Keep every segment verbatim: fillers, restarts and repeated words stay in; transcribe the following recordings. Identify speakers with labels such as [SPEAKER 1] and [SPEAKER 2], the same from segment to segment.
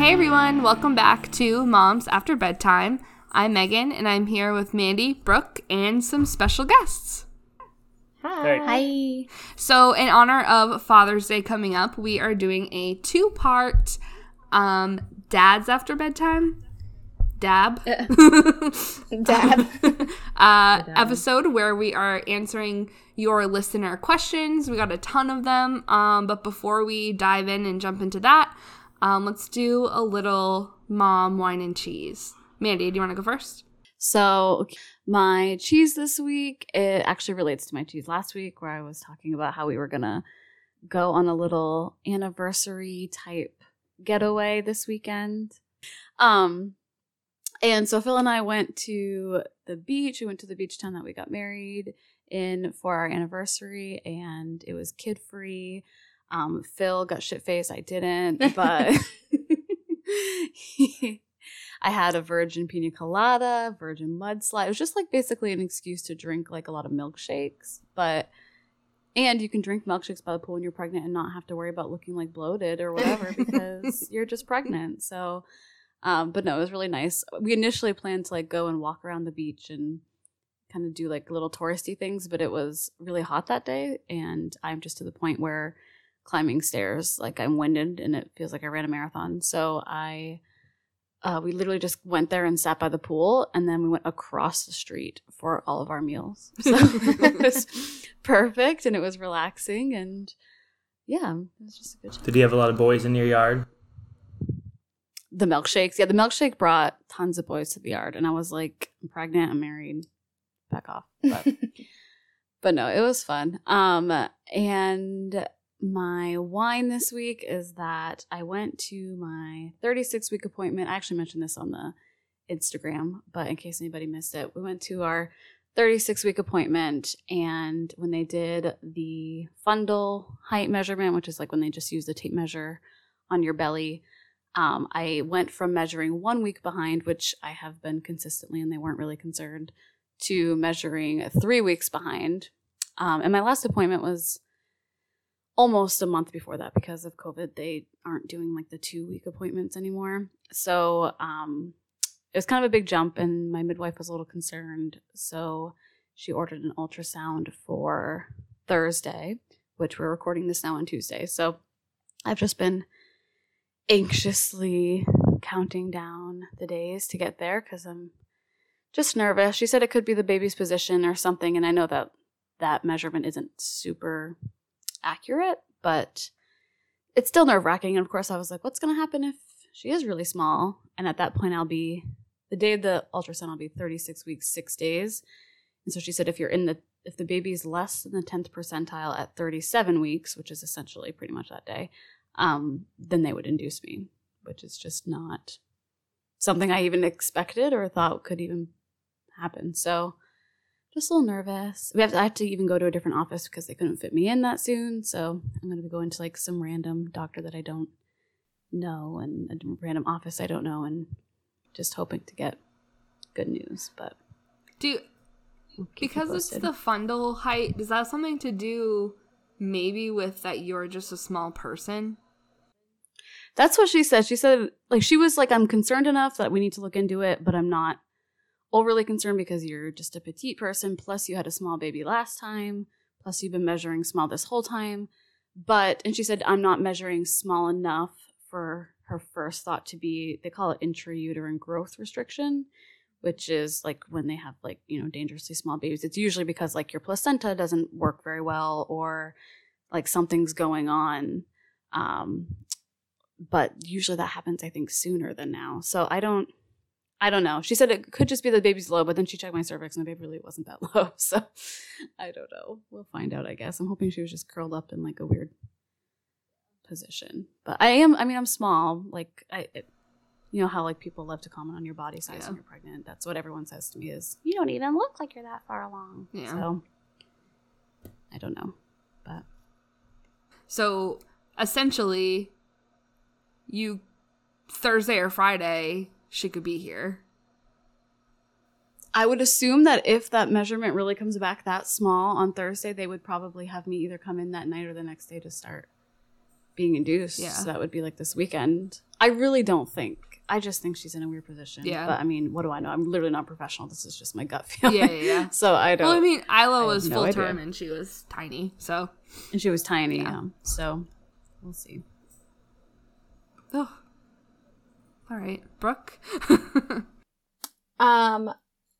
[SPEAKER 1] Hey everyone, welcome back to Moms After Bedtime. I'm Megan, and I'm here with Mandy, Brooke, and some special guests.
[SPEAKER 2] Hi.
[SPEAKER 3] Hi.
[SPEAKER 1] So, in honor of Father's Day coming up, we are doing a two-part um, Dads After Bedtime Dab
[SPEAKER 3] Dab.
[SPEAKER 1] uh, episode where we are answering your listener questions. We got a ton of them, um, but before we dive in and jump into that, um, let's do a little mom wine and cheese. Mandy, do you want to go first?
[SPEAKER 2] So my cheese this week, it actually relates to my cheese last week where I was talking about how we were going to go on a little anniversary type getaway this weekend. Um, and so Phil and I went to the beach. We went to the beach town that we got married in for our anniversary, and it was kid free. Um, Phil got shit faced. I didn't, but he, I had a virgin pina colada, virgin mudslide. It was just like basically an excuse to drink like a lot of milkshakes, but and you can drink milkshakes by the pool when you're pregnant and not have to worry about looking like bloated or whatever because you're just pregnant. So, um, but no, it was really nice. We initially planned to like go and walk around the beach and kind of do like little touristy things, but it was really hot that day, and I'm just to the point where climbing stairs, like I'm winded and it feels like I ran a marathon. So I, uh, we literally just went there and sat by the pool, and then we went across the street for all of our meals. So it was perfect, and it was relaxing, and yeah, it was just a good time.
[SPEAKER 4] Did you have a lot of boys in your yard?
[SPEAKER 2] The milkshakes. Yeah, the milkshake brought tons of boys to the yard, and I was like, I'm pregnant, I'm married, back off. But, but no, it was fun. Um, and my wine this week is that I went to my thirty-six week appointment. I actually mentioned this on the Instagram, but in case anybody missed it, we went to our thirty-six week appointment, and when they did the fundal height measurement, which is like when they just use the tape measure on your belly, um, I went from measuring one week behind, which I have been consistently, and they weren't really concerned, to measuring three weeks behind. Um, and my last appointment was almost a month before that because of COVID. They aren't doing like the two week appointments anymore. So um, it was kind of a big jump, and my midwife was a little concerned. So she ordered an ultrasound for Thursday, which we're recording this now on Tuesday. So I've just been anxiously counting down the days to get there because I'm just nervous. She said it could be the baby's position or something, and I know that that measurement isn't super accurate, but it's still nerve-wracking. And of course I was like, what's going to happen if she is really small? And at that point I'll be, the day of the ultrasound, I'll be thirty-six weeks, six days. And so she said if you're in the, if the baby is less than the tenth percentile at thirty-seven weeks, which is essentially pretty much that day, um, then they would induce me, which is just not something I even expected or thought could even happen. So just a little nervous. We have to, I have to even go to a different office because they couldn't fit me in that soon. So I'm going to be going to like some random doctor that I don't know and a random office I don't know, and just hoping to get good news. But
[SPEAKER 1] do you, we'll because it's the fundal height, does that have something to do maybe with that you're just a small person?
[SPEAKER 2] That's what she said. She said like she was like, I'm concerned enough that we need to look into it, but I'm not overly concerned because you're just a petite person, plus you had a small baby last time, plus you've been measuring small this whole time. But, and she said, I'm not measuring small enough for her first thought to be, they call it intrauterine growth restriction, which is like when they have like, you know, dangerously small babies. It's usually because like your placenta doesn't work very well or like something's going on. Um, but usually that happens, I think, sooner than now. So I don't, I don't know. She said it could just be the baby's low, but then she checked my cervix and the baby really wasn't that low. So I don't know. We'll find out, I guess. I'm hoping she was just curled up in like a weird position. But I am, I mean, I'm small. Like, I, it, you know how like people love to comment on your body size yeah. when you're pregnant. That's what everyone says to me is, you don't even look like you're that far along. Yeah. So I don't know. But
[SPEAKER 1] so essentially, you Thursday or Friday, she could be here.
[SPEAKER 2] I would assume that if that measurement really comes back that small on Thursday, they would probably have me either come in that night or the next day to start being induced. Yeah. So that would be like this weekend. I really don't think. I just think she's in a weird position.
[SPEAKER 1] Yeah.
[SPEAKER 2] But I mean, what do I know? I'm literally not professional. This is just my gut feeling.
[SPEAKER 1] Yeah, yeah, yeah.
[SPEAKER 2] So I don't.
[SPEAKER 1] Well, I mean, Isla
[SPEAKER 2] I
[SPEAKER 1] was
[SPEAKER 2] have no
[SPEAKER 1] full
[SPEAKER 2] idea.
[SPEAKER 1] term and she was tiny, so.
[SPEAKER 2] And she was tiny,
[SPEAKER 1] Yeah.
[SPEAKER 2] yeah. So we'll see.
[SPEAKER 1] Oh. All right, Brooke.
[SPEAKER 3] Um,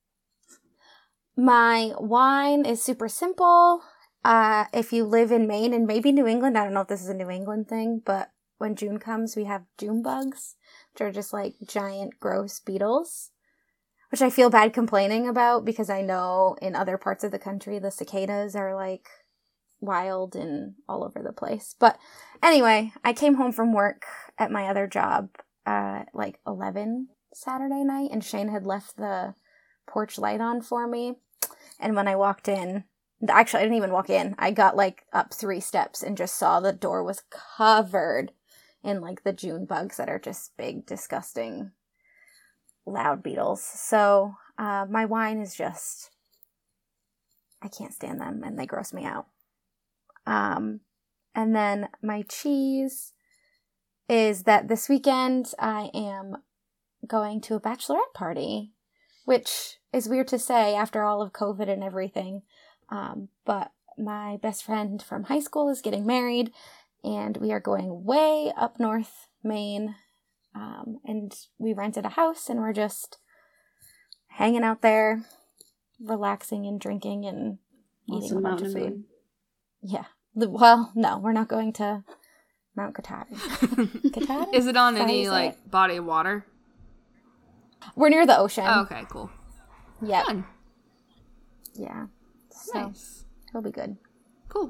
[SPEAKER 3] my wine is super simple. Uh, if you live in Maine and maybe New England, I don't know if this is a New England thing, but when June comes, we have June bugs, which are just like giant, gross beetles, which I feel bad complaining about because I know in other parts of the country, the cicadas are like wild and all over the place. But anyway, I came home from work at my other job, uh, like eleven Saturday night, and Shane had left the porch light on for me. And when I walked in, actually, I didn't even walk in. I got like up three steps and just saw the door was covered in like the June bugs that are just big, disgusting, loud beetles. So uh, my wine is just, I can't stand them and they gross me out. Um, and then my cheese is that this weekend I am going to a bachelorette party, which is weird to say after all of COVID and everything. Um, but my best friend from high school is getting married, and we are going way up north Maine. Um, and we rented a house, and we're just hanging out there, relaxing and drinking and eating
[SPEAKER 2] Awesome
[SPEAKER 3] a bunch
[SPEAKER 2] mountain
[SPEAKER 3] of food.
[SPEAKER 2] Maine.
[SPEAKER 3] Yeah. The- Well, no, we're not going to Mount Katahdin. Katahdin?
[SPEAKER 1] Is it on
[SPEAKER 3] Is that how
[SPEAKER 1] any
[SPEAKER 3] you say
[SPEAKER 1] like
[SPEAKER 3] it?
[SPEAKER 1] body of water?
[SPEAKER 3] We're near the ocean.
[SPEAKER 1] Oh, okay, cool.
[SPEAKER 3] Yeah.
[SPEAKER 1] Fun.
[SPEAKER 3] Yeah. So
[SPEAKER 1] Nice.
[SPEAKER 3] it'll be good.
[SPEAKER 1] Cool.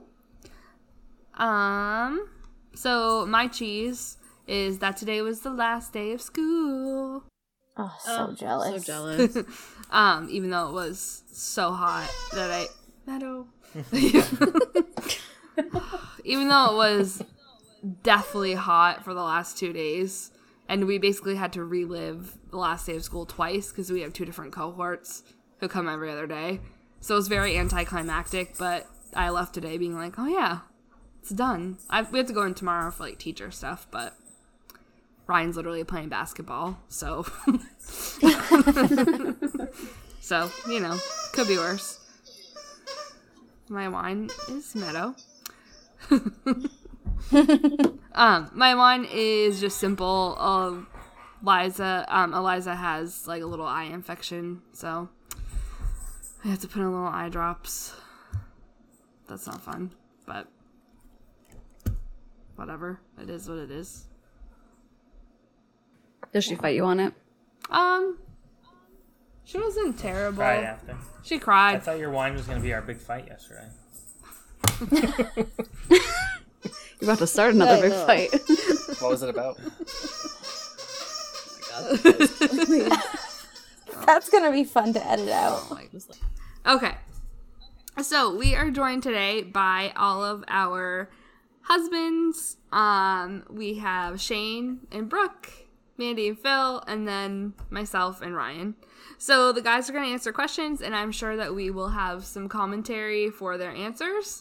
[SPEAKER 1] Um, so my cheese is that today was the last day of school.
[SPEAKER 3] Oh, so
[SPEAKER 2] Oh,
[SPEAKER 3] jealous.
[SPEAKER 2] So jealous.
[SPEAKER 1] Um, even though it was so hot that I Meadow. Even though it was deathly hot for the last two days, and we basically had to relive the last day of school twice because we have two different cohorts who come every other day. So it was very anticlimactic, but I left today being like, oh yeah, it's done. I, we have to go in tomorrow for like teacher stuff, but Ryan's literally playing basketball, so so you know, could be worse. My wine is Meadow. um, my wine is just simple. Uh, Liza, um, Eliza has like a little eye infection, so I have to put in little eye drops. That's not fun, but whatever. It is what it is.
[SPEAKER 2] Does she fight you on it?
[SPEAKER 1] Um, she wasn't terrible.
[SPEAKER 4] Cried after.
[SPEAKER 1] She
[SPEAKER 4] I
[SPEAKER 1] cried.
[SPEAKER 4] thought your wine was going to be our big fight yesterday.
[SPEAKER 2] You're about to start another
[SPEAKER 3] I
[SPEAKER 2] big
[SPEAKER 3] know.
[SPEAKER 2] fight.
[SPEAKER 5] What was it about?
[SPEAKER 3] That's gonna be fun to edit out.
[SPEAKER 1] Okay. So we are joined today by all of our husbands. Um, we have Shane and Brooke, Mandy and Phil, and then myself and Ryan. So the guys are going to answer questions, and I'm sure that we will have some commentary for their answers.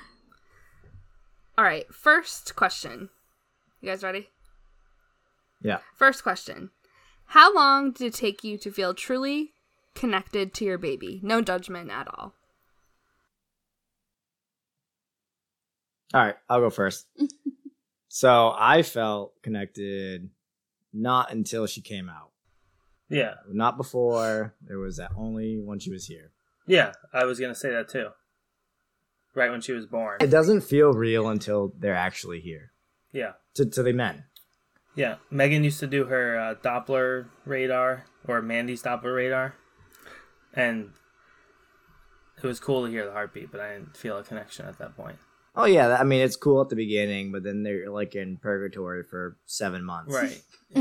[SPEAKER 1] All right, first question. You guys ready?
[SPEAKER 5] Yeah.
[SPEAKER 1] First question. How long did it take you to feel truly connected to your baby? No judgment at all.
[SPEAKER 5] All right, I'll go first. So I felt connected not until she came out.
[SPEAKER 4] Yeah.
[SPEAKER 5] Not before. There was that only when she was here.
[SPEAKER 4] Yeah, I was going to say that too. Right when she was born.
[SPEAKER 5] It doesn't feel real until they're actually here.
[SPEAKER 4] Yeah.
[SPEAKER 5] To, to the men.
[SPEAKER 4] Yeah. Megan used to do her uh, Doppler radar, or Mandy's Doppler radar. And it was cool to hear the heartbeat, but I didn't feel a connection at that point.
[SPEAKER 5] Oh, yeah. I mean, it's cool at the beginning, but then they're like in purgatory for seven months.
[SPEAKER 4] Right.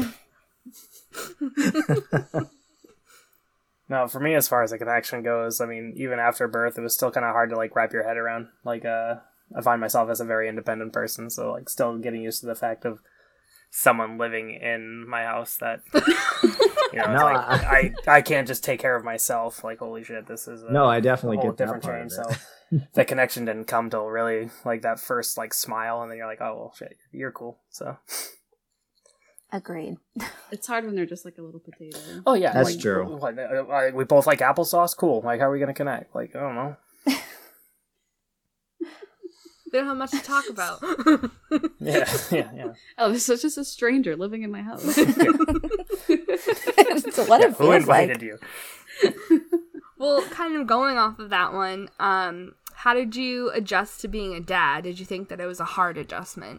[SPEAKER 6] No, for me, as far as the connection goes, I mean, even after birth, it was still kind of hard to, like, wrap your head around. Like, uh, I find myself as a very independent person, so, like, still getting used to the fact of someone living in my house that, you know, it's
[SPEAKER 5] No,
[SPEAKER 6] like,
[SPEAKER 5] I-
[SPEAKER 6] I, I can't just take care of myself. Like, holy shit, this is a,
[SPEAKER 5] No, I definitely
[SPEAKER 6] a whole
[SPEAKER 5] get that
[SPEAKER 6] different
[SPEAKER 5] part
[SPEAKER 6] change.
[SPEAKER 5] of
[SPEAKER 6] So
[SPEAKER 5] it.
[SPEAKER 6] the connection didn't come till really, like, that first, like, smile, and then you're like, oh, well, shit, you're cool, so...
[SPEAKER 3] Agreed.
[SPEAKER 2] It's hard when they're just like a little potato.
[SPEAKER 6] Oh yeah,
[SPEAKER 5] That's
[SPEAKER 6] like,
[SPEAKER 5] true.
[SPEAKER 6] What, uh, uh, we both like applesauce. Cool. Like, how are we gonna connect? Like, I don't know.
[SPEAKER 1] They don't have much to talk about.
[SPEAKER 6] Yeah, yeah, yeah.
[SPEAKER 2] Oh, this is just a stranger living in my house.
[SPEAKER 3] So what
[SPEAKER 6] Yeah,
[SPEAKER 3] it
[SPEAKER 6] who
[SPEAKER 3] feels
[SPEAKER 6] invited
[SPEAKER 3] like.
[SPEAKER 6] you?
[SPEAKER 1] Well, kind of going off of that one, um, how did you adjust to being a dad? Did you think that it was a hard adjustment?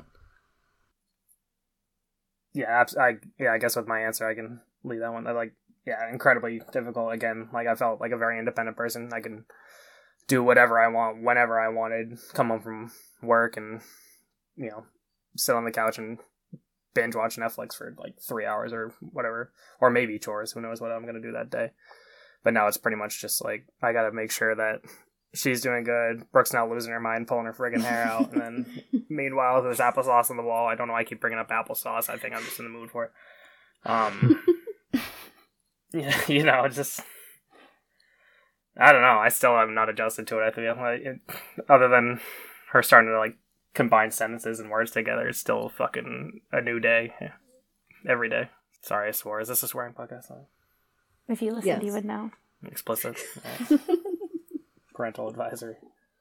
[SPEAKER 6] Yeah, abs- I yeah, I guess with my answer, I can leave that one. I like, yeah, incredibly difficult. Again, like I felt like a very independent person. I can do whatever I want, whenever I wanted. Come home from work and, you know, sit on the couch and binge watch Netflix for like three hours or whatever, or maybe chores. Who knows what I'm gonna do that day? But now it's pretty much just like I gotta make sure that she's doing good. Brooke's not losing her mind, pulling her friggin' hair out, and then meanwhile there's applesauce on the wall. I don't know why I keep bringing up applesauce. I think I'm just in the mood for it. Um, yeah, you know, it's just I don't know. I still am not adjusted to it. I feel like it, other than her starting to like combine sentences and words together, it's still fucking a new day every day. Sorry, I swore. Is this a swearing podcast?
[SPEAKER 3] If you listened,
[SPEAKER 2] Yes.
[SPEAKER 3] you would know.
[SPEAKER 6] Explicit. Yeah. Parental advisory.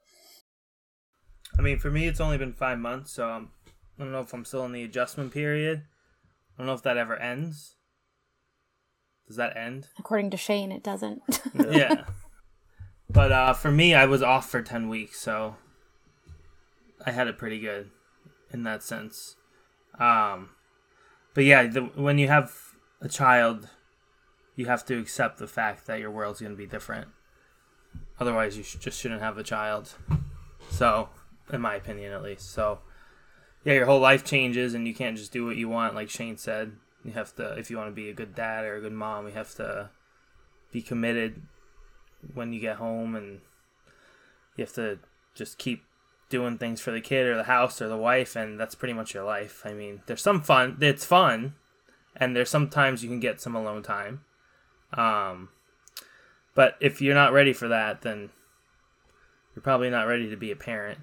[SPEAKER 4] I mean, for me, it's only been five months, so um, I don't know if I'm still in the adjustment period. I don't know if that ever ends. Does that end?
[SPEAKER 3] According to Shane, it doesn't.
[SPEAKER 4] Yeah. But uh, for me, I was off for ten weeks, so I had it pretty good in that sense. Um, but yeah, the, when you have a child, you have to accept the fact that your world's going to be different. Otherwise, you sh- just shouldn't have a child. So, in my opinion, at least. So, yeah, your whole life changes, and you can't just do what you want, like Shane said. You have to, if you want to be a good dad or a good mom, you have to be committed when you get home, and you have to just keep doing things for the kid or the house or the wife, and that's pretty much your life. I mean, there's some fun. It's fun, and there's sometimes you can get some alone time. Um, but if you're not ready for that, then you're probably not ready to be a parent.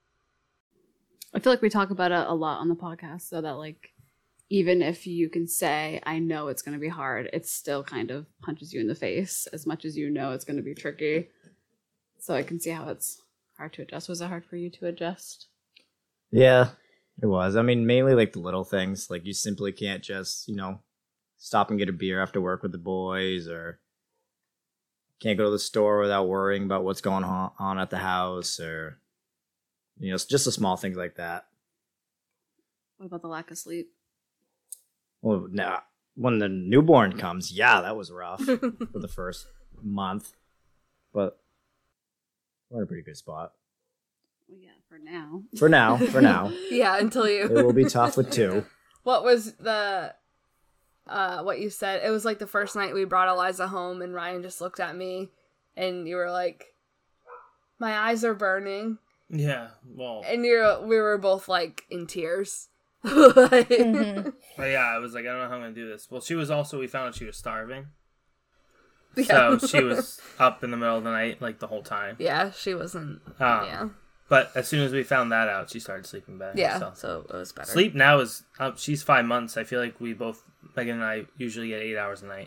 [SPEAKER 2] I feel like we talk about it a lot on the podcast, so that like even if you can say, I know it's going to be hard, it still kind of punches you in the face as much as you know it's going to be tricky. So I can see how it's hard to adjust. Was it hard for you to adjust?
[SPEAKER 5] Yeah, it was. I mean, mainly like the little things. Like you simply can't just, you know, stop and get a beer after work with the boys, or can't go to the store without worrying about what's going on on at the house, or, you know, it's just the small things like that.
[SPEAKER 2] What about the lack of sleep?
[SPEAKER 5] Well, now, when the newborn comes, yeah, that was rough for the first month. But we're in a pretty good spot.
[SPEAKER 2] Well, yeah, for now.
[SPEAKER 5] For now, for now.
[SPEAKER 1] Yeah, until you.
[SPEAKER 5] It will be tough with two.
[SPEAKER 1] What was the, uh, what you said? It was like the first night we brought Eliza home, and Ryan just looked at me, and you were like, my eyes are burning.
[SPEAKER 4] Yeah, well,
[SPEAKER 1] And you're, we were both like in tears. Like,
[SPEAKER 3] Mm-hmm.
[SPEAKER 4] but yeah, I was like, I don't know how I'm going to do this. Well, she was also, we found out she was starving.
[SPEAKER 1] yeah.
[SPEAKER 4] So she was up in the middle of the night, like, the whole time.
[SPEAKER 1] Yeah, she wasn't.
[SPEAKER 4] Um,
[SPEAKER 1] yeah.
[SPEAKER 4] But as soon as we found that out, she started sleeping better.
[SPEAKER 1] Yeah,
[SPEAKER 4] So.
[SPEAKER 1] so it was better.
[SPEAKER 4] Sleep now is, uh, she's five months. I feel like we both, Megan and I, usually get eight hours a night.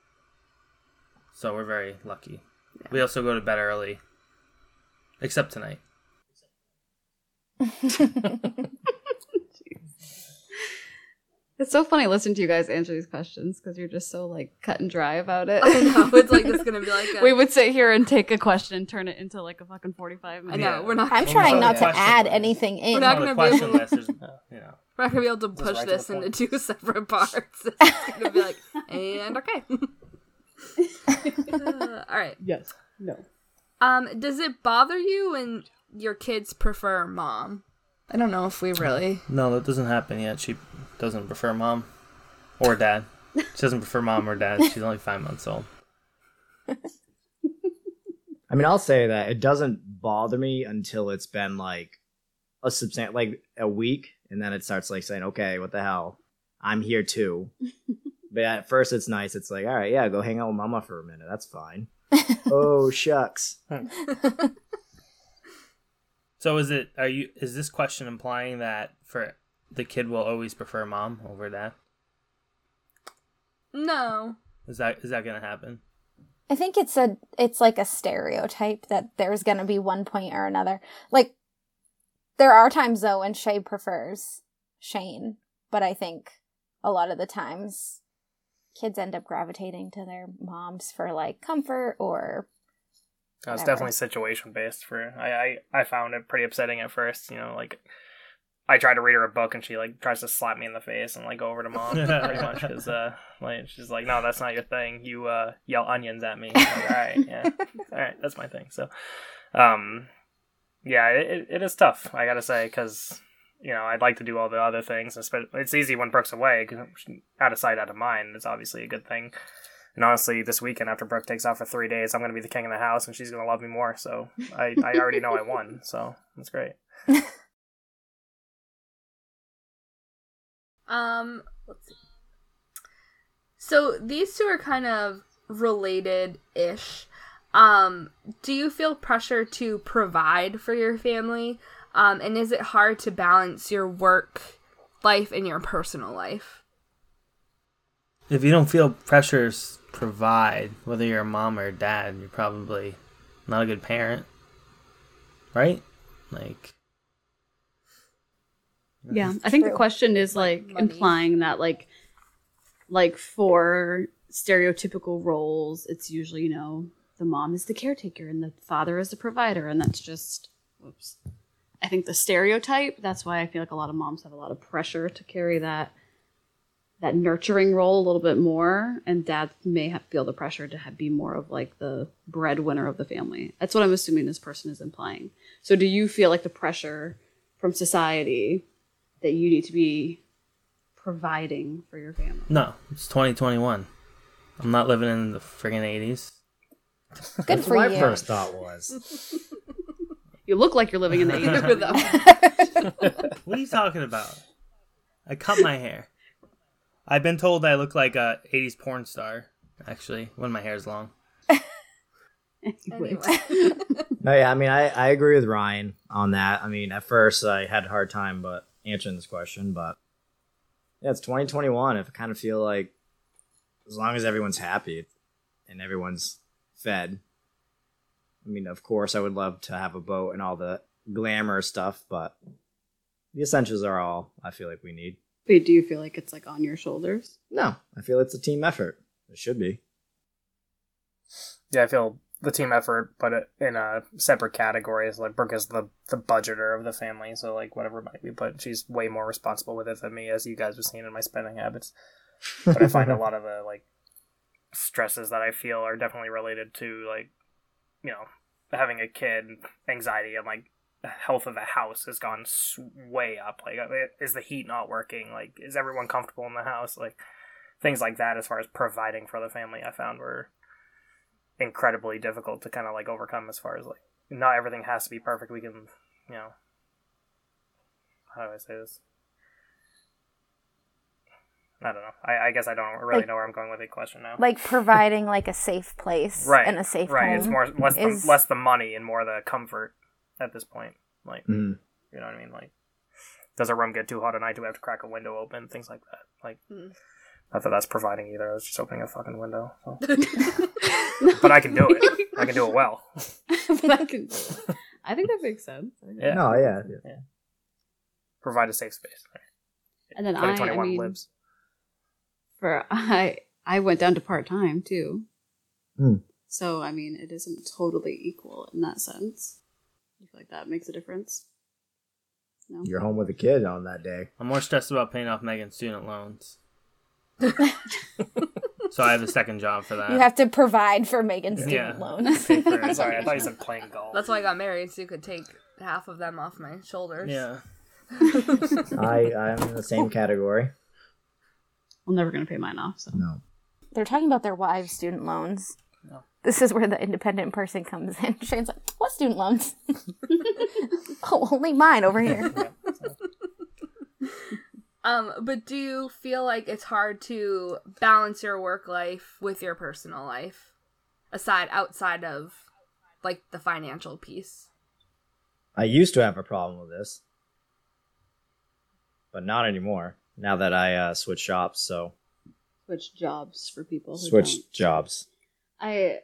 [SPEAKER 4] So we're very lucky.
[SPEAKER 1] Yeah.
[SPEAKER 4] We also go to bed early. Except tonight.
[SPEAKER 2] It's so funny listening to you guys answer these questions because you're just so like cut and dry about it.
[SPEAKER 1] I know, it's like this gonna be like a,
[SPEAKER 2] we would sit here and take a question and turn it into like a fucking forty-five
[SPEAKER 1] I
[SPEAKER 2] minutes.
[SPEAKER 1] know,
[SPEAKER 4] Yeah.
[SPEAKER 1] we're not
[SPEAKER 3] I'm
[SPEAKER 4] Well,
[SPEAKER 3] trying
[SPEAKER 4] no,
[SPEAKER 3] not
[SPEAKER 4] the
[SPEAKER 3] to
[SPEAKER 4] question
[SPEAKER 3] add
[SPEAKER 4] list.
[SPEAKER 3] anything in.
[SPEAKER 1] We're not
[SPEAKER 4] Oh, the
[SPEAKER 1] gonna be
[SPEAKER 4] question
[SPEAKER 1] able-
[SPEAKER 4] list is, you know.
[SPEAKER 1] we're not gonna be able to
[SPEAKER 6] Just
[SPEAKER 1] push
[SPEAKER 6] right to
[SPEAKER 1] this
[SPEAKER 6] the
[SPEAKER 1] into
[SPEAKER 6] point.
[SPEAKER 1] two separate parts. It's gonna be like, and okay. Uh, all right.
[SPEAKER 2] Yes. No.
[SPEAKER 1] Um, does it bother you when your kids prefer mom? I don't know if we really.
[SPEAKER 4] No, that doesn't happen yet. She doesn't prefer mom or dad. She doesn't prefer mom or dad. She's only five months old.
[SPEAKER 5] I mean, I'll say that it doesn't bother me until it's been like a substan like a week, and then it starts like saying, "Okay, what the hell? I'm here too." But at first, it's nice. It's like, "All right, yeah, go hang out with mama for a minute. That's fine." Oh shucks.
[SPEAKER 4] So is it? Are you? Is this question implying that for the kid will always prefer mom over dad?
[SPEAKER 1] No.
[SPEAKER 4] Is that is that gonna happen?
[SPEAKER 3] I think it's a it's like a stereotype that there's gonna be one point or another. Like, there are times though when Shay prefers Shane, but I think a lot of the times kids end up gravitating to their moms for like comfort or
[SPEAKER 6] Uh, it's
[SPEAKER 3] whatever.
[SPEAKER 6] definitely situation based. For I, I I found it pretty upsetting at first. You know, like I tried to read her a book and she like tries to slap me in the face and like go over to mom pretty much because uh like she's like, no, that's not your thing. You uh yell onions at me. I'm like, all right, yeah, all right, that's my thing. So, um, yeah, it it is tough. I gotta say because you know I'd like to do all the other things. It's easy when Brooke's away, cause out of sight, out of mind. It's obviously a good thing. And honestly, this weekend after Brooke takes off for three days, I'm going to be the king of the house, and she's going to love me more. So I, I already know I won. So that's great.
[SPEAKER 1] Um, let's see. So these two are kind of related-ish. Um, do you feel pressure to provide for your family? Um, and is it hard to balance your work life and your personal life?
[SPEAKER 4] If you don't feel pressures provide, whether you're a mom or a dad, you're probably not a good parent, right? Like,
[SPEAKER 2] Yeah, I think
[SPEAKER 3] True.
[SPEAKER 2] the question is like
[SPEAKER 1] money.
[SPEAKER 2] implying that like like for stereotypical roles, it's usually, you know, the mom is the caretaker and the father is the provider, and that's just whoops. I think the stereotype, that's why I feel like a lot of moms have a lot of pressure to carry that that nurturing role a little bit more, and dads may have, feel the pressure to have, be more of like the breadwinner of the family. That's what I'm assuming this person is implying. So do you feel like the pressure from society that you need to be providing for your family?
[SPEAKER 4] no, it's twenty twenty-one. I'm not living in the friggin' eighties.
[SPEAKER 3] Good
[SPEAKER 5] That's
[SPEAKER 3] for
[SPEAKER 5] what
[SPEAKER 3] you.
[SPEAKER 5] my first thought was.
[SPEAKER 2] You look like you're living in the eighties.
[SPEAKER 4] What are you talking about? I cut my hair. I've been told I look like a eighties porn star, actually, when my hair's long.
[SPEAKER 1] Anyway.
[SPEAKER 5] No, yeah, I mean, I, I agree with Ryan on that. I mean, at first I had a hard time but answering this question, but yeah, it's twenty twenty-one. If I kind of feel like as long as everyone's happy and everyone's fed, I mean, of course, I would love to have a boat and all the glamour stuff, but the essentials are all I feel like we need.
[SPEAKER 2] But do you feel like it's like on your shoulders?
[SPEAKER 5] No, I feel it's a team effort. It should be.
[SPEAKER 6] Yeah, I feel the team effort, but it, in a separate categories. Like Brooke is the the budgeter of the family, so like whatever it might be, but she's way more responsible with it than me, as you guys have seen in my spending habits. But I find a lot of the like stresses that I feel are definitely related to like, you know, having a kid, anxiety, and like health of the house has gone way up. Like, is the heat not working? Like, is everyone comfortable in the house? Like, things like that. As far as providing for the family, I found were incredibly difficult to kind of like overcome. As far as like, not everything has to be perfect. We can, you know, how do I say this? I don't know. I, I guess I don't really
[SPEAKER 3] Like-
[SPEAKER 6] know where I'm going with the question now.
[SPEAKER 3] Like providing like a safe place
[SPEAKER 6] right,
[SPEAKER 3] and a safe
[SPEAKER 6] right.
[SPEAKER 3] home.
[SPEAKER 6] It's more less
[SPEAKER 3] is-
[SPEAKER 6] the, less the money and more the comfort at this point. Like,
[SPEAKER 5] Mm.
[SPEAKER 6] you know what I mean? Like, does a room get too hot at night? Do we have to crack a window open? Things like that. Like,
[SPEAKER 1] Mm.
[SPEAKER 6] not that that's providing either. I was just opening a fucking window. So. But I can do it. I can do it well.
[SPEAKER 2] But I can do it. I think that makes sense.
[SPEAKER 6] Yeah.
[SPEAKER 5] No, yeah.
[SPEAKER 6] Yeah. Provide a safe space.
[SPEAKER 2] And then I,
[SPEAKER 6] twenty
[SPEAKER 2] I
[SPEAKER 6] twenty-one
[SPEAKER 2] mean,
[SPEAKER 6] lives.
[SPEAKER 2] for I, I went down to part time too.
[SPEAKER 5] Hmm.
[SPEAKER 2] So I mean, it isn't totally equal in that sense. You feel like that makes a difference? No.
[SPEAKER 5] You're home with a kid on that day.
[SPEAKER 4] I'm more stressed about paying off Megan's student loans. So I have a second job for that.
[SPEAKER 3] You have to provide for Megan's student
[SPEAKER 4] Yeah.
[SPEAKER 3] loans.
[SPEAKER 4] Pay for it.
[SPEAKER 6] Sorry, I thought you said playing golf.
[SPEAKER 1] That's why I got married, so you could take half of them off my shoulders.
[SPEAKER 4] Yeah.
[SPEAKER 5] I I'm in the same category.
[SPEAKER 2] I'm never gonna pay mine off. So
[SPEAKER 5] No.
[SPEAKER 3] They're talking about their wives' student loans.
[SPEAKER 6] No.
[SPEAKER 3] This is where the independent person comes in. Shane's like, what student loans? Oh, only mine over here.
[SPEAKER 1] Um, but do you feel like it's hard to balance your work life with your personal life, aside outside of like the financial piece?
[SPEAKER 5] I used to have a problem with this, but not anymore. Now that I uh, switched shops, so
[SPEAKER 2] switch jobs for people. Who
[SPEAKER 5] Switch
[SPEAKER 2] don't.
[SPEAKER 5] jobs.
[SPEAKER 2] I,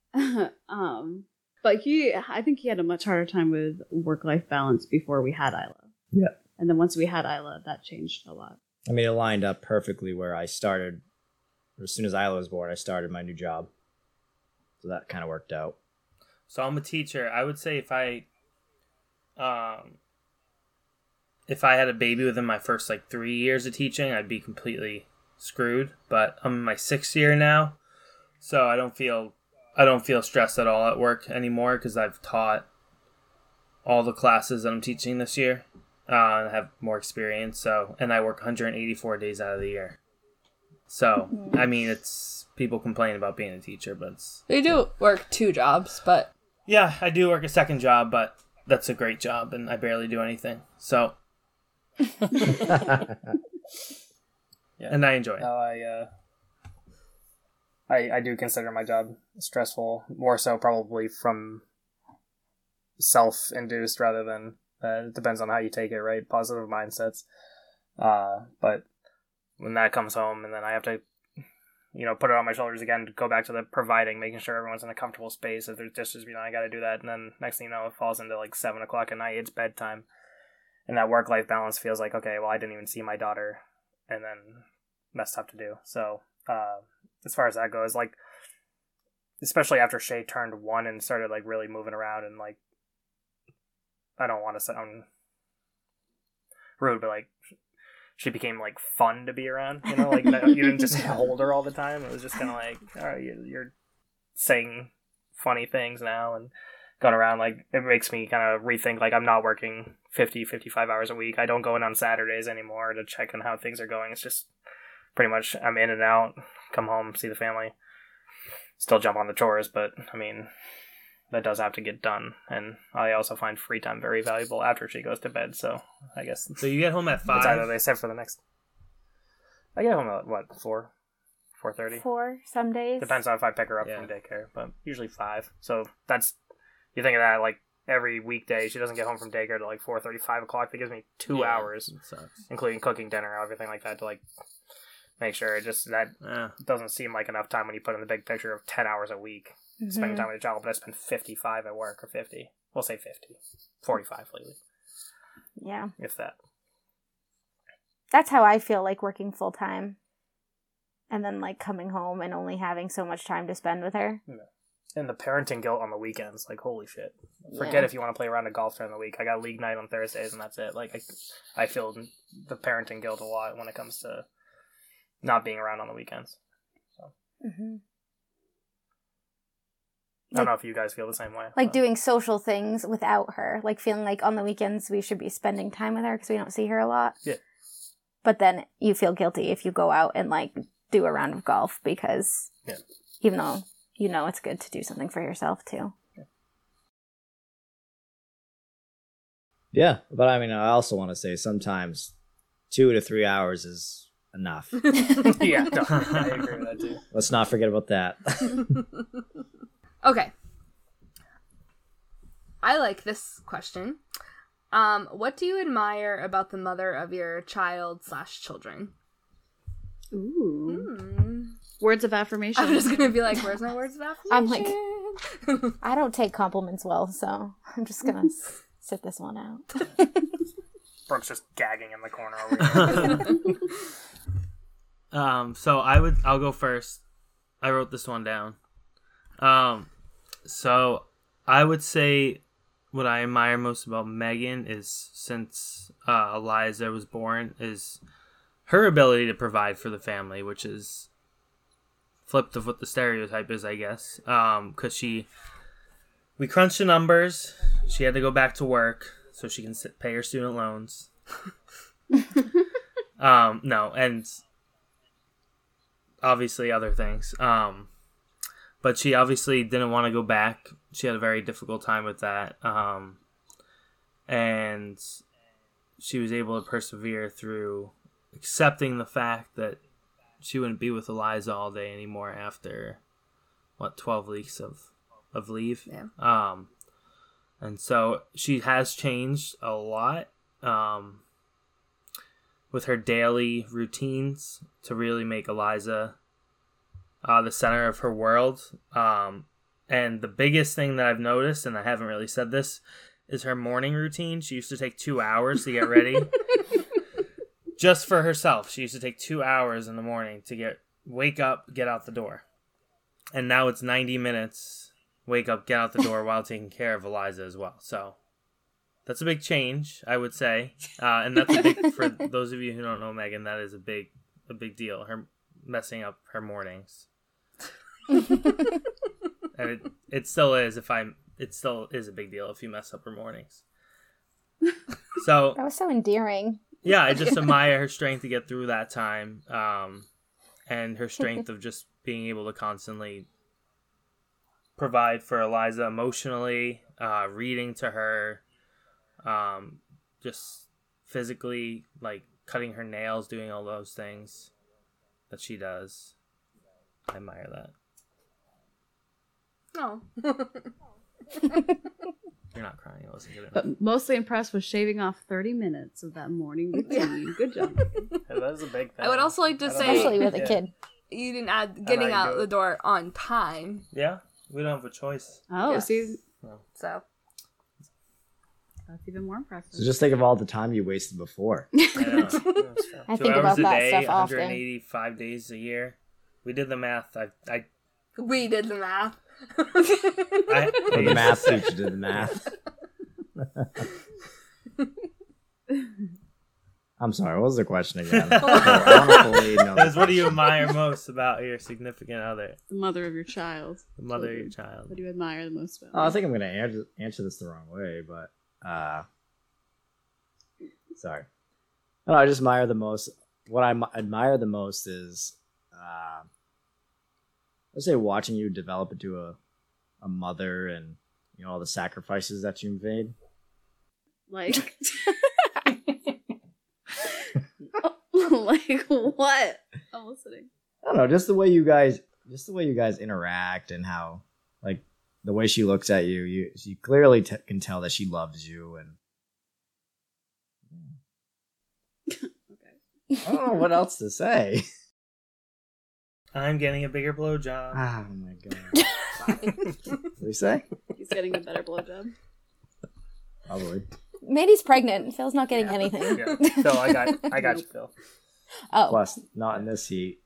[SPEAKER 2] um, but he, I think he had a much harder time with work life balance before we had Isla.
[SPEAKER 5] Yeah.
[SPEAKER 2] And then once we had Isla, that changed a lot.
[SPEAKER 5] I mean, it lined up perfectly where I started. As soon as Isla was born, I started my new job. So that kind of worked out.
[SPEAKER 4] So I'm a teacher. I would say if I, um, if I had a baby within my first like three years of teaching, I'd be completely screwed. But I'm in my sixth year now, so I don't feel, I don't feel stressed at all at work anymore because I've taught all the classes that I'm teaching this year. Uh, and have more experience, so and I work one hundred eighty-four days out of the year. So I mean, it's people complain about being a teacher, but it's,
[SPEAKER 1] You do work two jobs, but
[SPEAKER 4] yeah, I do work a second job, but that's a great job, and I barely do anything. So
[SPEAKER 6] Yeah.
[SPEAKER 4] and I enjoy it.
[SPEAKER 6] No, I, uh, I I do consider my job stressful, more so probably from self-induced rather than. Uh, it depends on how you take it, right? Positive mindsets. Uh, but when that comes home and then I have to, you know, put it on my shoulders again to go back to the providing, making sure everyone's in a comfortable space. If there's dishes, you know, I got to do that. And then next thing you know, it falls into like seven o'clock at night. It's bedtime. And that work-life balance feels like, okay, well, I didn't even see my daughter. And then that's tough to do. So uh, as far as that goes, like, especially after Shay turned one and started like really moving around and like, I don't want to sound rude, but like she became like fun to be around. You know, like you didn't just hold her all the time. It was just kind of like, all right, you're saying funny things now and going around. Like it makes me kind of rethink. Like I'm not working fifty, fifty-five hours a week. I don't go in on Saturdays anymore to check on how things are going. It's just pretty much I'm in and out. Come home, see the family. Still jump on the chores, but I mean. That does have to get done, and I also find free time very valuable after she goes to bed. So I guess
[SPEAKER 4] So you get home at
[SPEAKER 6] it's either
[SPEAKER 4] five.
[SPEAKER 6] they set for the next. I get home at what four, four thirty.
[SPEAKER 3] Four some days.
[SPEAKER 6] Depends on if I pick her up
[SPEAKER 4] Yeah.
[SPEAKER 6] from daycare, but usually five. So that's you think of that like every weekday she doesn't get home from daycare till like four thirty, five o'clock. That gives me two
[SPEAKER 4] Yeah,
[SPEAKER 6] hours,
[SPEAKER 4] it sucks.
[SPEAKER 6] including cooking dinner, everything like that to like make sure it just that
[SPEAKER 4] Yeah.
[SPEAKER 6] doesn't seem like enough time when you put in the big picture of ten hours a week.
[SPEAKER 3] Mhm.
[SPEAKER 6] Spending time with a child, but I spend fifty-five at work, or fifty. We'll say fifty. forty-five lately,
[SPEAKER 3] Yeah.
[SPEAKER 6] if that.
[SPEAKER 3] That's how I feel like working full time. And then like coming home and only having so much time to spend with her.
[SPEAKER 6] And the parenting guilt on the weekends, like, holy shit. Forget
[SPEAKER 3] Yeah.
[SPEAKER 6] if you want to play around a golf during the week. I got league night on Thursdays, and that's it. Like, I, I feel the parenting guilt a lot when it comes to not being around on the weekends. So
[SPEAKER 3] Mm-hmm.
[SPEAKER 6] I don't know if you guys feel the same way.
[SPEAKER 3] Like
[SPEAKER 6] but-
[SPEAKER 3] doing social things without her. Like feeling like on the weekends we should be spending time with her because we don't see her a lot.
[SPEAKER 6] Yeah.
[SPEAKER 3] But then you feel guilty if you go out and like do a round of golf because
[SPEAKER 6] Yeah.
[SPEAKER 3] even though you know it's good to do something for yourself too.
[SPEAKER 5] Yeah, but I mean, I also want to say sometimes two to three hours is enough.
[SPEAKER 6] Yeah, no, I agree with that too.
[SPEAKER 5] Let's not forget about that.
[SPEAKER 1] Okay. I like this question. Um, what do you admire about the mother of your child slash children?
[SPEAKER 2] Ooh.
[SPEAKER 1] Hmm.
[SPEAKER 2] Words of affirmation.
[SPEAKER 1] I'm just gonna be like, where's my words of affirmation?
[SPEAKER 3] I'm like- I don't take compliments well, so I'm just gonna s- sit this one out.
[SPEAKER 6] Brooke's just gagging in the corner over here.
[SPEAKER 4] Um, so I would, I'll go first. I wrote this one down. Um, so I would say what I admire most about Megan is since uh, Eliza was born is her ability to provide for the family, which is flipped of what the stereotype is, I guess. Um, cause she, we crunched the numbers. She had to go back to work so she can sit, pay her student loans. um, no, and obviously other things. Um, but she obviously didn't want to go back. She had a very difficult time with that. Um, and she was able to persevere through accepting the fact that she wouldn't be with Eliza all day anymore after, what, twelve weeks of, of leave.
[SPEAKER 1] Yeah.
[SPEAKER 4] Um, and so she has changed a lot. Um, with her daily routines to really make Eliza uh, the center of her world. Um, and the biggest thing that I've noticed, and I haven't really said this, is her morning routine. She used to take two hours to get ready. Just for herself. She used to take two hours in the morning to get wake up, get out the door. And now it's ninety minutes, wake up, get out the door while taking care of Eliza as well. So that's a big change, I would say. Uh, and that's a big, for those of you who don't know Megan, that is a big, a big deal. Her messing up her mornings. And it, it still is if I'm, it still is a big deal if you mess up her mornings. So
[SPEAKER 3] That was so endearing.
[SPEAKER 4] yeah, I just admire her strength to get through that time, um, and her strength of just being able to constantly provide for Eliza emotionally, uh, reading to her, um, just physically, like cutting her nails, doing all those things that she does. I admire that.
[SPEAKER 1] No.
[SPEAKER 4] You're not crying. I wasn't gonna.
[SPEAKER 2] But mostly impressed with shaving off thirty minutes of that morning routine. Good job.
[SPEAKER 6] Yeah, that is a big thing.
[SPEAKER 1] I would also like to
[SPEAKER 6] I don't
[SPEAKER 1] say-
[SPEAKER 6] know.
[SPEAKER 3] Especially with a
[SPEAKER 6] Yeah.
[SPEAKER 3] kid.
[SPEAKER 1] You didn't add
[SPEAKER 6] know
[SPEAKER 1] getting
[SPEAKER 6] you
[SPEAKER 1] out
[SPEAKER 6] do
[SPEAKER 1] the
[SPEAKER 6] it.
[SPEAKER 1] door on time.
[SPEAKER 4] Yeah, we don't have a choice.
[SPEAKER 2] Oh,
[SPEAKER 1] Yes.
[SPEAKER 2] see,
[SPEAKER 1] So
[SPEAKER 2] that's even more impressive.
[SPEAKER 5] So just think of all the time you wasted before.
[SPEAKER 4] I know. That's true.
[SPEAKER 3] I
[SPEAKER 4] Two
[SPEAKER 3] think
[SPEAKER 4] hours
[SPEAKER 3] about
[SPEAKER 4] a
[SPEAKER 3] that
[SPEAKER 4] day,
[SPEAKER 3] stuff often.
[SPEAKER 4] one hundred eighty-five days a year. We did the math. I, I,
[SPEAKER 1] we did the math.
[SPEAKER 4] I,
[SPEAKER 5] Or the math teacher did the math. I'm sorry, what was the question again? I want to fully know the
[SPEAKER 4] Because what do you
[SPEAKER 5] question.
[SPEAKER 4] admire most about your significant other,
[SPEAKER 2] The mother of your child.
[SPEAKER 4] the mother of your child?
[SPEAKER 2] What do you admire the most about?
[SPEAKER 5] Oh, I think I'm going to answer, answer this the wrong way, but uh, sorry. No, I just admire the most. What I m- admire the most is, uh, let's say, watching you develop into a a mother, and you know all the sacrifices that you made.
[SPEAKER 2] Like, like what? I'm listening.
[SPEAKER 5] I don't know, just the way you guys, just the way you guys interact, and how, like, the way she looks at you. You, you clearly t- can tell that she loves you, and
[SPEAKER 2] Okay.
[SPEAKER 5] I don't know what else to say.
[SPEAKER 4] I'm getting a bigger blowjob.
[SPEAKER 5] Oh my god. What do you say?
[SPEAKER 2] He's getting a better blowjob.
[SPEAKER 5] Probably.
[SPEAKER 3] Maddie's pregnant. Phil's not getting anything.
[SPEAKER 6] Yeah. Phil, I got, I got you, Phil.
[SPEAKER 3] Oh.
[SPEAKER 5] Plus, not in this heat.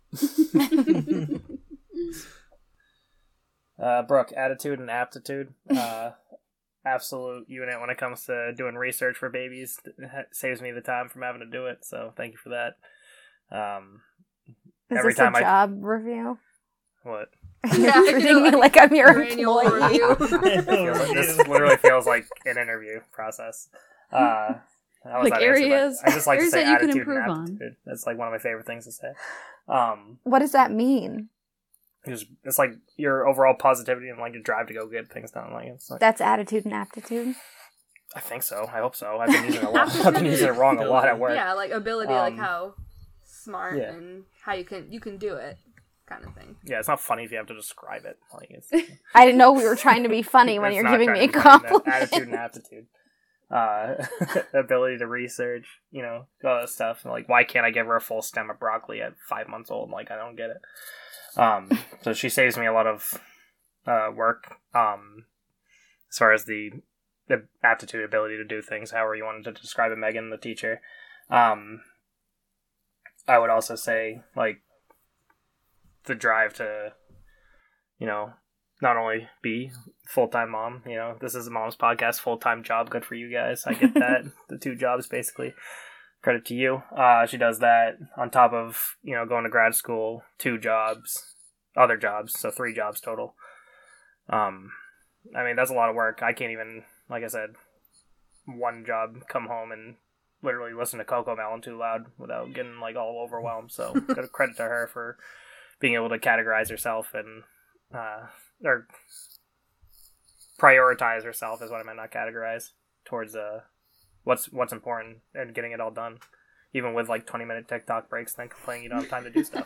[SPEAKER 6] Uh, Brooke, attitude and aptitude. Uh, absolute unit when it comes to doing research for babies. It ha- saves me the time from having to do it. So thank you for that. Um,
[SPEAKER 3] Is
[SPEAKER 6] every
[SPEAKER 3] this
[SPEAKER 6] time
[SPEAKER 3] a
[SPEAKER 6] I
[SPEAKER 3] job review?
[SPEAKER 6] what
[SPEAKER 1] Yeah,
[SPEAKER 3] You're treating me like I'm your
[SPEAKER 1] Your annual
[SPEAKER 3] employee.
[SPEAKER 1] review.
[SPEAKER 6] feels like, this literally feels like an interview process. Uh, how was
[SPEAKER 2] Like
[SPEAKER 6] that answer?
[SPEAKER 2] areas-
[SPEAKER 6] I just like to
[SPEAKER 2] areas
[SPEAKER 6] say
[SPEAKER 2] that you can
[SPEAKER 6] attitude and
[SPEAKER 2] improve on.
[SPEAKER 6] aptitude. That's like one of my favorite things to say. Um,
[SPEAKER 3] What does that mean?
[SPEAKER 6] it's, it's like your overall positivity and like your drive to go get things done. Like it's like,
[SPEAKER 3] That's attitude and aptitude.
[SPEAKER 6] I think so. I hope so. I've been using it a lot. I've been using it wrong a lot at work.
[SPEAKER 1] Yeah, like ability, like
[SPEAKER 6] Um,
[SPEAKER 1] how smart
[SPEAKER 6] yeah.
[SPEAKER 1] and how you can you can do it, kind of thing.
[SPEAKER 6] Yeah, it's not funny if you have to describe it. Like it's,
[SPEAKER 3] I didn't know we were trying to be funny when
[SPEAKER 6] it's
[SPEAKER 3] you're
[SPEAKER 6] not
[SPEAKER 3] giving
[SPEAKER 6] trying
[SPEAKER 3] me a
[SPEAKER 6] to be funny. That
[SPEAKER 3] compliment.
[SPEAKER 6] Attitude and aptitude. Uh, ability to research, you know, all that stuff. Like, why can't I give her a full stem of broccoli at five months old? Like, I don't get it. Um, so she saves me a lot of uh, work. Um, as far as the the aptitude, ability to do things, however you wanted to describe it, Megan, the teacher. Um, I would also say, like, the drive to, you know, not only be full-time mom, you know, this is a mom's podcast, full-time job, good for you guys. I get that. The two jobs, basically. Credit to you. Uh, she does that on top of, you know, going to grad school, two jobs, other jobs, so three jobs total. Um, I mean, that's a lot of work. I can't even, like I said, one job, come home and literally listen to Coco Melon too loud without getting, like, all overwhelmed. So, good credit to her for being able to categorize herself and, uh, or prioritize herself is what I meant, not categorize, towards uh what's what's important and getting it all done, even with like twenty minute TikTok breaks and then complaining you don't have time to do stuff.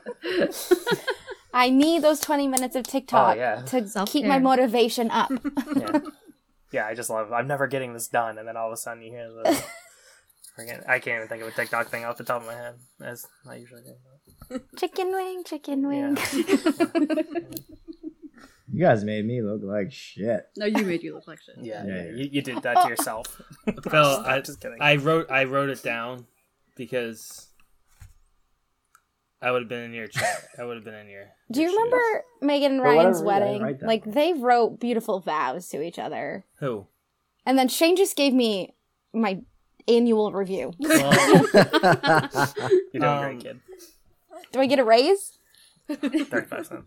[SPEAKER 3] I need those twenty minutes of TikTok
[SPEAKER 6] Oh, yeah.
[SPEAKER 3] to
[SPEAKER 2] Self-care.
[SPEAKER 3] keep my motivation up.
[SPEAKER 6] Yeah, yeah, I just love. I'm never getting this done, and then all of a sudden you hear the I can't, I can't even think of a TikTok thing off the top of my head, as I usually do.
[SPEAKER 3] Chicken wing, chicken wing.
[SPEAKER 6] Yeah.
[SPEAKER 5] You guys made me look like shit.
[SPEAKER 2] No, you made you look like shit.
[SPEAKER 6] Yeah,
[SPEAKER 5] Yeah,
[SPEAKER 6] yeah,
[SPEAKER 5] yeah.
[SPEAKER 6] You, you did that to yourself.
[SPEAKER 4] Phil, I
[SPEAKER 6] just kidding.
[SPEAKER 4] I wrote I wrote it down because I would have been in your chat. I would have been in your.
[SPEAKER 3] Do you
[SPEAKER 4] your
[SPEAKER 3] remember
[SPEAKER 4] shoes.
[SPEAKER 3] Megan and
[SPEAKER 5] Well,
[SPEAKER 3] Ryan's
[SPEAKER 5] whatever, yeah,
[SPEAKER 3] wedding?
[SPEAKER 5] write that
[SPEAKER 3] Like,
[SPEAKER 5] one.
[SPEAKER 3] they wrote beautiful vows to each other.
[SPEAKER 4] Who?
[SPEAKER 3] And then Shane just gave me my annual review.
[SPEAKER 4] Well,
[SPEAKER 6] You're doing
[SPEAKER 4] Um,
[SPEAKER 6] great, kid.
[SPEAKER 3] Do I get a raise?
[SPEAKER 6] thirty-five cents.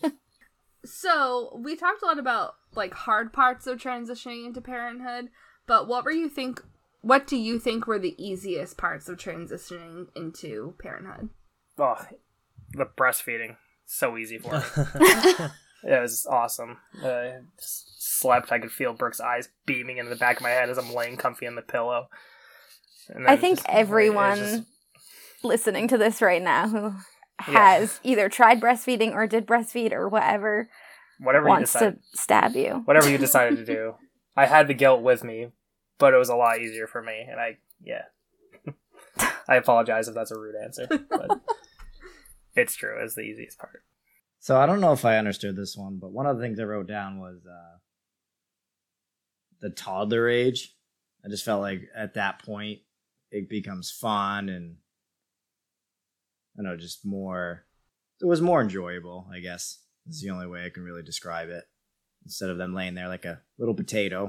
[SPEAKER 1] So we talked a lot about like hard parts of transitioning into parenthood, but what were you think? What do you think were the easiest parts of transitioning into parenthood?
[SPEAKER 6] Oh, the breastfeeding. So easy for me. It was awesome. Uh, just slept. I could feel Brooke's eyes beaming into the back of my head as I'm laying comfy on the pillow. And
[SPEAKER 3] I
[SPEAKER 6] then
[SPEAKER 3] think
[SPEAKER 6] just-
[SPEAKER 3] everyone
[SPEAKER 6] it was just-
[SPEAKER 3] listening to this right now who
[SPEAKER 6] Yeah.
[SPEAKER 3] has either tried breastfeeding or did breastfeed or whatever
[SPEAKER 6] whatever you
[SPEAKER 3] wants
[SPEAKER 6] decided,
[SPEAKER 3] to stab you.
[SPEAKER 6] whatever you decided to do. I had the guilt with me, but it was a lot easier for me. And I, yeah. I apologize if that's a rude answer, but it's true. It's the easiest part.
[SPEAKER 5] So I don't know if I understood this one, but one of the things I wrote down was uh, the toddler age. I just felt like at that point it becomes fun and I don't know, just more. It was more enjoyable, I guess. Is the only way I can really describe it. Instead of them laying there like a little potato.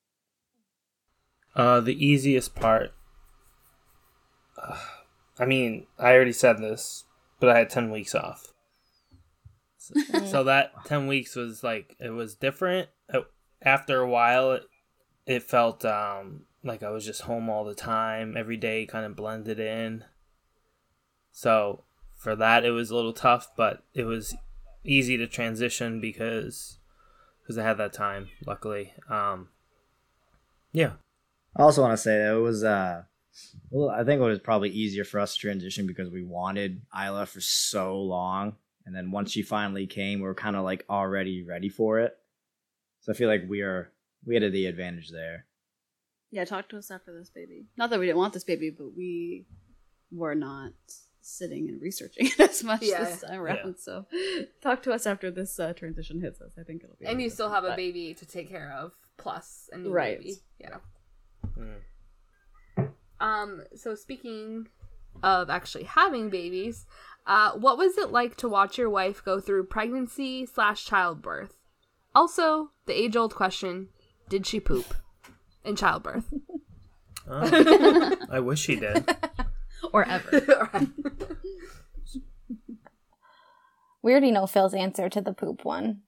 [SPEAKER 4] Uh, the easiest part. Uh, I mean, I already said this, but I had ten weeks off. So, so that ten weeks was like, it was different. Uh, After a while, it, it felt um, like I was just home all the time. Every day kind of blended in. So for that, it was a little tough, but it was easy to transition because because I had that time, luckily. Um, yeah.
[SPEAKER 5] I also want to say that it was, uh, well, I think it was probably easier for us to transition because we wanted Isla for so long. And then once she finally came, we were kind of like already ready for it. So I feel like we are, we had the advantage there.
[SPEAKER 2] Yeah, talk to us after this baby. Not that we didn't want this baby, but we were not sitting and researching it as much
[SPEAKER 1] Yeah.
[SPEAKER 2] this time around.
[SPEAKER 4] Yeah.
[SPEAKER 2] So talk to us after this uh, transition hits us. I think it'll be.
[SPEAKER 1] And you still have a
[SPEAKER 2] But-
[SPEAKER 1] baby to take care of, plus a new
[SPEAKER 2] Right.
[SPEAKER 1] baby. Yeah.
[SPEAKER 4] Mm.
[SPEAKER 1] Um. So speaking of actually having babies, uh, what was it like to watch your wife go through pregnancy slash childbirth? Also, the age-old question: did she poop in childbirth?
[SPEAKER 4] Oh, I wish she did.
[SPEAKER 2] or ever.
[SPEAKER 3] We already know Phil's answer to the poop one.